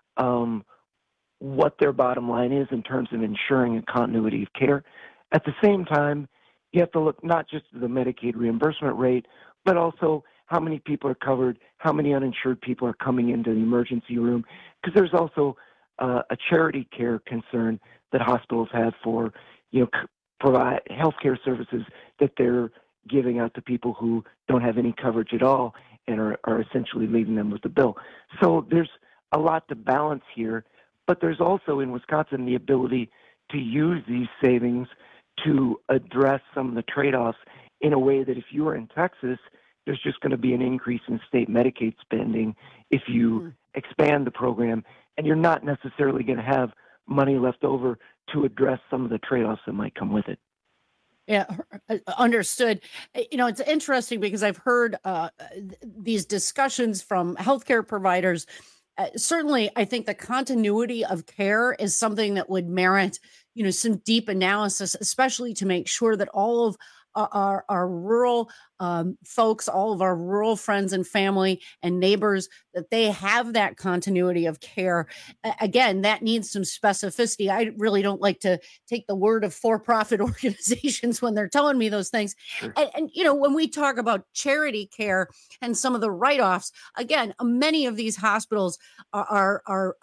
what their bottom line is in terms of ensuring a continuity of care. At the same time, you have to look not just at the Medicaid reimbursement rate, but also how many people are covered, how many uninsured people are coming into the emergency room, because there's also a charity care concern that hospitals have for, provide healthcare services that they're giving out to people who don't have any coverage at all and are essentially leaving them with the bill. So there's a lot to balance here, but there's also in Wisconsin the ability to use these savings to address some of the trade-offs in a way that if you are in Texas, there's just going to be an increase in state Medicaid spending if you expand the program, and you're not necessarily going to have money left over to address some of the trade-offs that might come with it. Yeah, understood. It's interesting because I've heard these discussions from healthcare providers. Certainly, I think the continuity of care is something that would merit, some deep analysis, especially to make sure that all of our rural folks, all of our rural friends and family and neighbors, that they have that continuity of care. Again, that needs some specificity. I really don't like to take the word of for-profit organizations when they're telling me those things. Sure. And when we talk about charity care and some of the write-offs, again, many of these hospitals are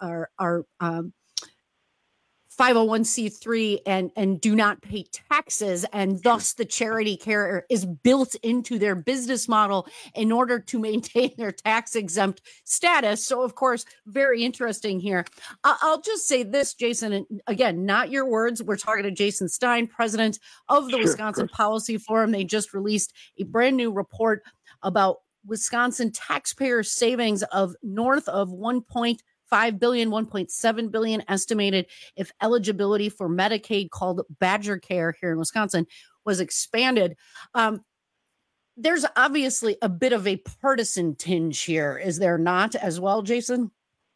501c3 and do not pay taxes, and thus the charity care is built into their business model in order to maintain their tax exempt status. So, of course, very interesting here. I'll just say this, Jason, and again, not your words. We're talking to Jason Stein, president of the Wisconsin Policy Forum. They just released a brand new report about Wisconsin taxpayer savings of north of $1.5 billion, $1.7 billion estimated if eligibility for Medicaid, called Badger Care here in Wisconsin, was expanded. There's obviously a bit of a partisan tinge here, is there not, as well, Jason?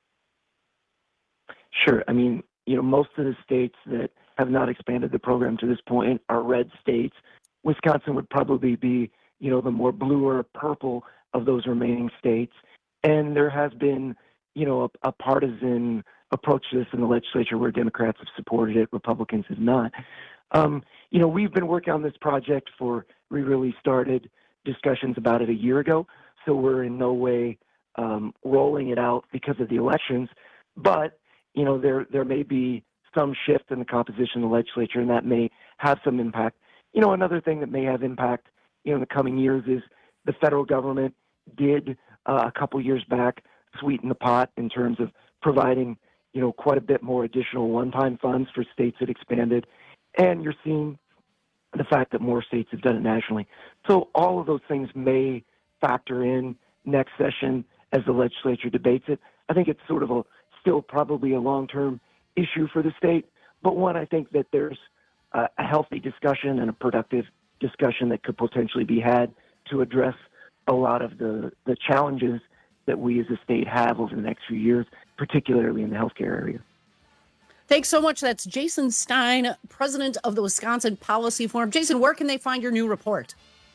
Sure. I mean, most of the states that have not expanded the program to this point are red states. Wisconsin would probably be, the more blue or purple of those remaining states. And there has been a partisan approach to this in the legislature where Democrats have supported it, Republicans have not. We've been working on this project we really started discussions about it a year ago, so we're in no way rolling it out because of the elections. But, there may be some shift in the composition of the legislature, and that may have some impact. Another thing that may have impact, in the coming years is the federal government did a couple years back sweeten the pot in terms of providing, quite a bit more additional one-time funds for states that expanded. And you're seeing the fact that more states have done it nationally. So all of those things may factor in next session as the legislature debates it. I think it's sort of still probably a long-term issue for the state, but one I think that there's a healthy discussion and a productive discussion that could potentially be had to address a lot of the challenges that we as a state have over the next few years, particularly in the healthcare area. Thanks so much. That's Jason Stein, president of the Wisconsin Policy Forum. Jason, where can they find your new report?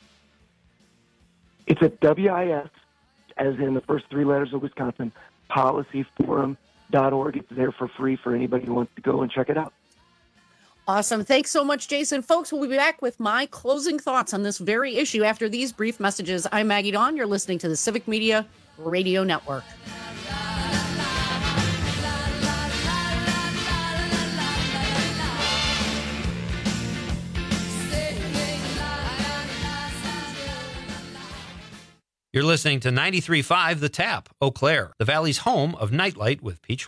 It's at WIS, as in the first three letters of Wisconsin, policyforum.org. It's there for free for anybody who wants to go and check it out. Awesome. Thanks so much, Jason. Folks, we'll be back with my closing thoughts on this very issue after these brief messages. I'm Maggie Dawn. You're listening to the Civic Media Radio Network. You're listening to 93.5 The Tap, Eau Claire, the Valley's home of Nightlight with Pete Schwaba.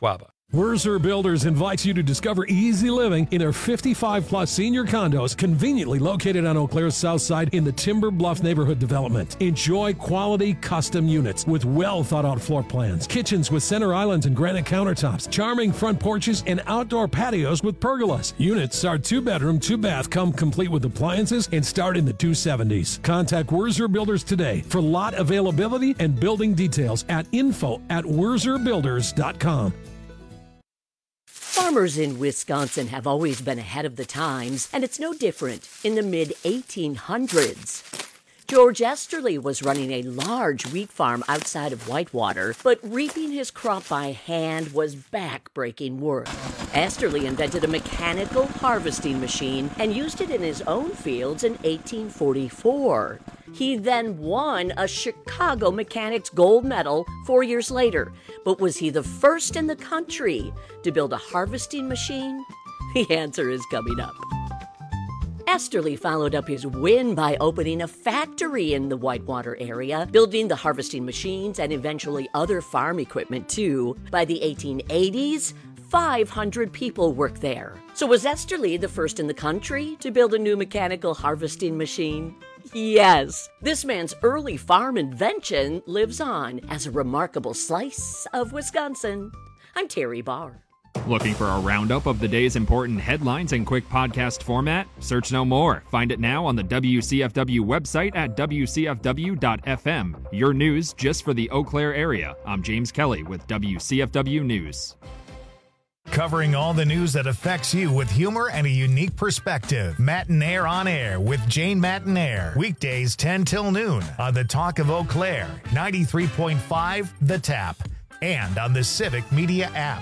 Wurzer Builders invites you to discover easy living in their 55-plus senior condos conveniently located on Eau Claire's south side in the Timber Bluff neighborhood development. Enjoy quality custom units with well-thought-out floor plans, kitchens with center islands and granite countertops, charming front porches, and outdoor patios with pergolas. Units are 2-bedroom, 2-bath, come complete with appliances, and start in the 270s. Contact Wurzer Builders today for lot availability and building details at info@wurzerbuilders.com. Farmers in Wisconsin have always been ahead of the times, and it's no different in the mid-1800s. George Esterly was running a large wheat farm outside of Whitewater, but reaping his crop by hand was back-breaking work. Esterly invented a mechanical harvesting machine and used it in his own fields in 1844. He then won a Chicago Mechanics Gold Medal 4 years later. But was he the first in the country to build a harvesting machine? The answer is coming up. Esterly followed up his win by opening a factory in the Whitewater area, building the harvesting machines and eventually other farm equipment too. By the 1880s, 500 people worked there. So was Esterly the first in the country to build a new mechanical harvesting machine? Yes, this man's early farm invention lives on as a remarkable slice of Wisconsin. I'm Terry Barr. Looking for a roundup of the day's important headlines in quick podcast format? Search no more. Find it now on the WCFW website at WCFW.FM. Your news just for the Eau Claire area. I'm James Kelly with WCFW News. Covering all the news that affects you with humor and a unique perspective. Matinaire on Air with Jane Matinaire. Weekdays 10 till noon on the Talk of Eau Claire, 93.5 The Tap, and on the Civic Media app.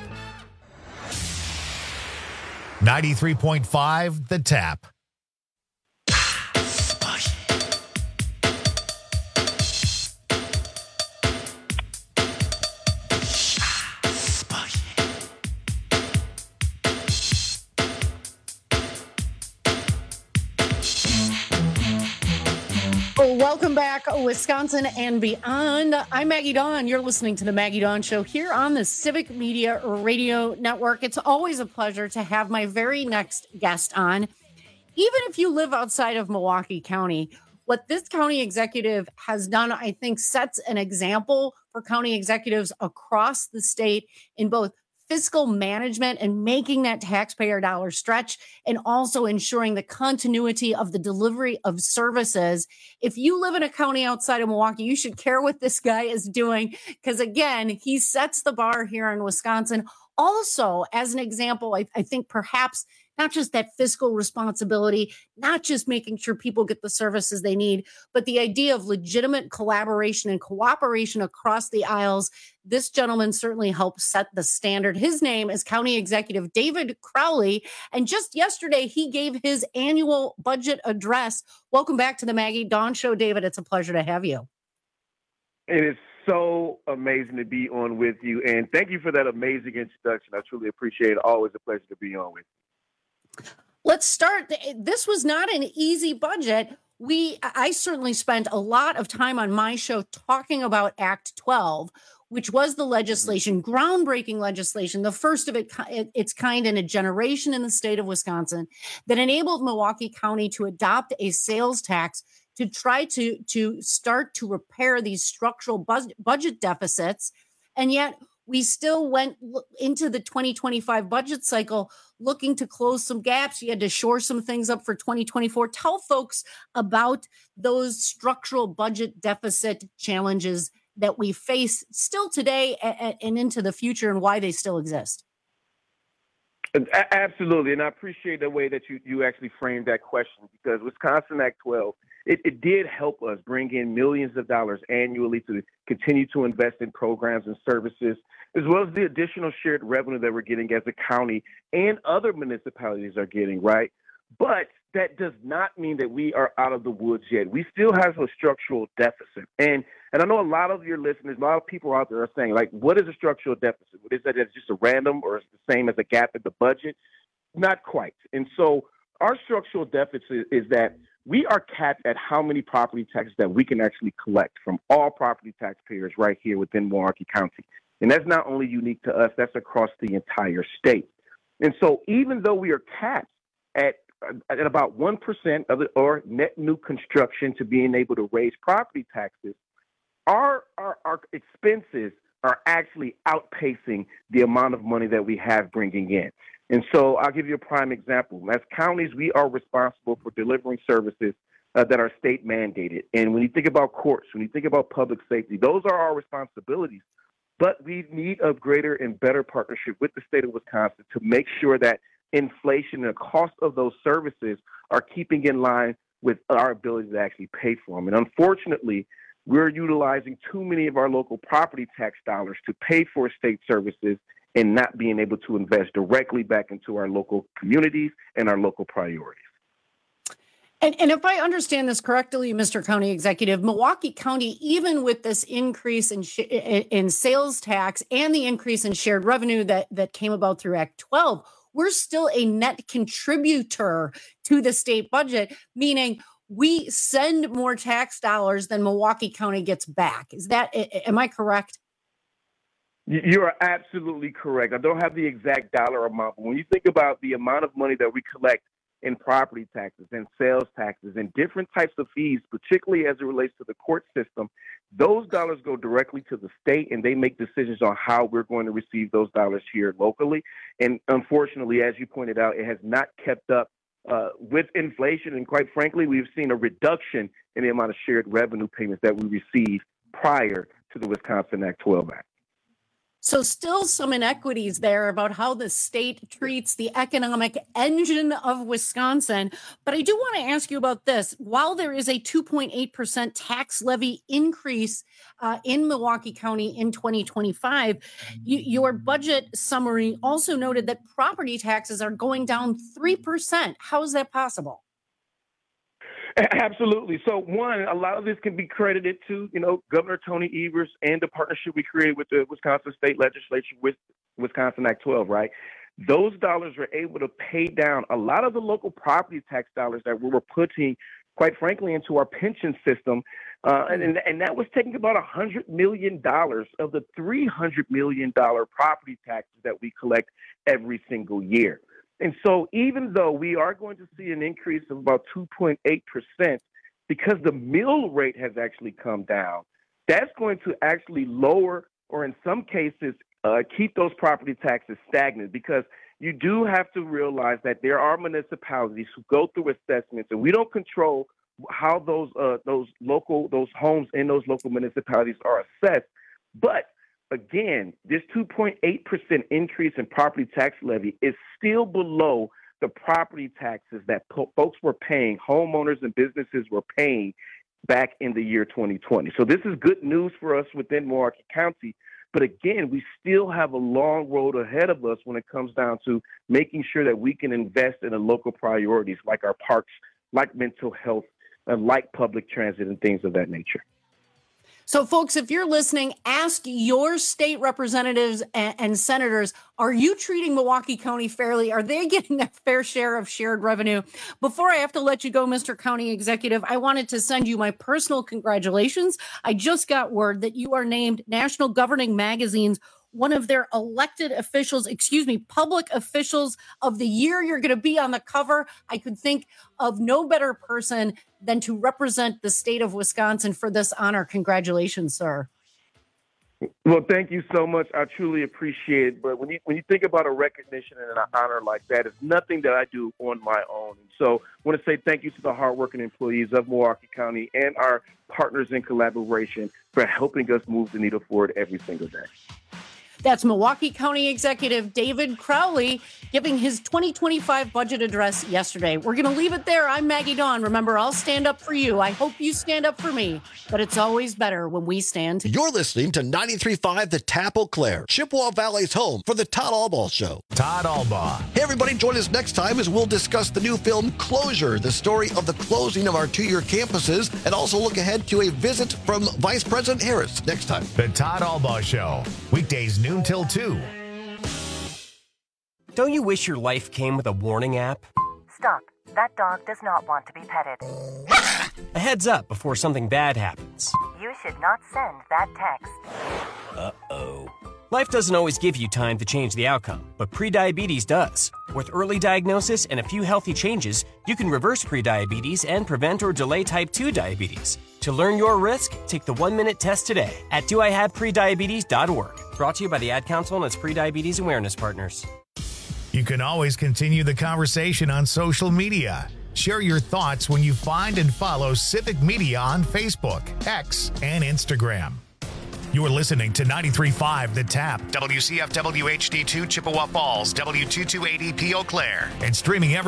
93.5 The Tap. Welcome back, Wisconsin and beyond. I'm Maggie Dawn. You're listening to the Maggie Dawn Show here on the Civic Media Radio Network. It's always a pleasure to have my very next guest on. Even if you live outside of Milwaukee County, what this county executive has done, I think, sets an example for county executives across the state in both fiscal management and making that taxpayer dollar stretch, and also ensuring the continuity of the delivery of services. If you live in a county outside of Milwaukee, you should care what this guy is doing, because again, he sets the bar here in Wisconsin. Also, as an example, I think perhaps not just that fiscal responsibility, not just making sure people get the services they need, but the idea of legitimate collaboration and cooperation across the aisles. This gentleman certainly helped set the standard. His name is County Executive David Crowley. And just yesterday, he gave his annual budget address. Welcome back to the Maggie Dawn Show, David. It's a pleasure to have you. It is so amazing to be on with you. And thank you for that amazing introduction. I truly appreciate it. Always a pleasure to be on with you. Let's start. This was not an easy budget. I certainly spent a lot of time on my show talking about Act 12, which was the legislation, groundbreaking legislation, the first of its kind in a generation in the state of Wisconsin, that enabled Milwaukee County to adopt a sales tax to try to start to repair these structural budget deficits. And yet we still went into the 2025 budget cycle looking to close some gaps. You had to shore some things up for 2024. Tell folks about those structural budget deficit challenges that we face still today and into the future, and why they still exist. Absolutely. And I appreciate the way that you actually framed that question, because Wisconsin Act 12, it did help us bring in millions of dollars annually to continue to invest in programs and services, as well as the additional shared revenue that we're getting as a county and other municipalities are getting, right? But that does not mean that we are out of the woods yet. We still have a structural deficit. And I know a lot of your listeners, a lot of people out there are saying, like, what is a structural deficit? What is that? It's just a random, or it's the same as a gap in the budget? Not quite. And so our structural deficit is that we are capped at how many property taxes that we can actually collect from all property taxpayers right here within Milwaukee County. And that's not only unique to us, that's across the entire state. And so even though we are capped at about 1% of or net new construction to being able to raise property taxes, our expenses are actually outpacing the amount of money that we have bringing in. And so I'll give you a prime example. As counties, we are responsible for delivering services that are state mandated. And when you think about courts, when you think about public safety, those are our responsibilities. But we need a greater and better partnership with the state of Wisconsin to make sure that inflation and the cost of those services are keeping in line with our ability to actually pay for them. And unfortunately, we're utilizing too many of our local property tax dollars to pay for state services and not being able to invest directly back into our local communities and our local priorities. And if I understand this correctly, Mr. County Executive, Milwaukee County, even with this increase in sales tax and the increase in shared revenue that came about through Act 12, we're still a net contributor to the state budget, meaning we send more tax dollars than Milwaukee County gets back. Am I correct? You are absolutely correct. I don't have the exact dollar amount, but when you think about the amount of money that we collect in property taxes and sales taxes and different types of fees, particularly as it relates to the court system, those dollars go directly to the state and they make decisions on how we're going to receive those dollars here locally. And unfortunately, as you pointed out, it has not kept up with inflation. And quite frankly, we've seen a reduction in the amount of shared revenue payments that we received prior to the Wisconsin Act 12 Act. So still some inequities there about how the state treats the economic engine of Wisconsin. But I do want to ask you about this. While there is a 2.8% tax levy increase in Milwaukee County in 2025, your budget summary also noted that property taxes are going down 3%. How is that possible? Absolutely. So, one, a lot of this can be credited to, Governor Tony Evers and the partnership we created with the Wisconsin State Legislature with Wisconsin Act 12, right? Those dollars were able to pay down a lot of the local property tax dollars that we were putting, quite frankly, into our pension system. And that was taking about $100 million of the $300 million property taxes that we collect every single year. And so even though we are going to see an increase of about 2.8%, because the mill rate has actually come down, that's going to actually lower, or in some cases, keep those property taxes stagnant, because you do have to realize that there are municipalities who go through assessments, and we don't control how those homes in those local municipalities are assessed. But again, this 2.8% increase in property tax levy is still below the property taxes that folks were paying, homeowners and businesses were paying back in the year 2020. So this is good news for us within Milwaukee County. But again, we still have a long road ahead of us when it comes down to making sure that we can invest in the local priorities like our parks, like mental health, like public transit and things of that nature. So, folks, if you're listening, ask your state representatives and senators, are you treating Milwaukee County fairly? Are they getting their fair share of shared revenue? Before I have to let you go, Mr. County Executive, I wanted to send you my personal congratulations. I just got word that you are named National Governing Magazine's one of their elected officials, public officials of the year. You're going to be on the cover. I could think of no better person than to represent the state of Wisconsin for this honor. Congratulations, sir. Well, thank you so much. I truly appreciate it. But when you think about a recognition and an honor like that, it's nothing that I do on my own. And so I want to say thank you to the hardworking employees of Milwaukee County and our partners in collaboration for helping us move the needle forward every single day. That's Milwaukee County Executive David Crowley giving his 2025 budget address yesterday. We're going to leave it there. I'm Maggie Dawn. Remember, I'll stand up for you. I hope you stand up for me, but it's always better when we stand together. You're listening to 93.5 The Tap Eau Claire, Chippewa Valley's home for the Todd Albaugh Show. Todd Albaugh. Hey, everybody, join us next time as we'll discuss the new film Closure, the story of the closing of our 2-year campuses, and also look ahead to a visit from Vice President Harris next time. The Todd Albaugh Show, weekdays noon till 2. Don't you wish your life came with a warning app? Stop. That dog does not want to be petted. A heads up before something bad happens. You should not send that text. Uh-oh. Life doesn't always give you time to change the outcome, but prediabetes does. With early diagnosis and a few healthy changes, you can reverse prediabetes and prevent or delay type 2 diabetes. To learn your risk, take the 1-minute test today at doihaveprediabetes.org. Brought to you by the Ad Council and its prediabetes awareness partners. You can always continue the conversation on social media. Share your thoughts when you find and follow Civic Media on Facebook, X, and Instagram. You're listening to 93.5 The Tap, WCFW HD2 Chippewa Falls, W228EP Eau Claire, and streaming every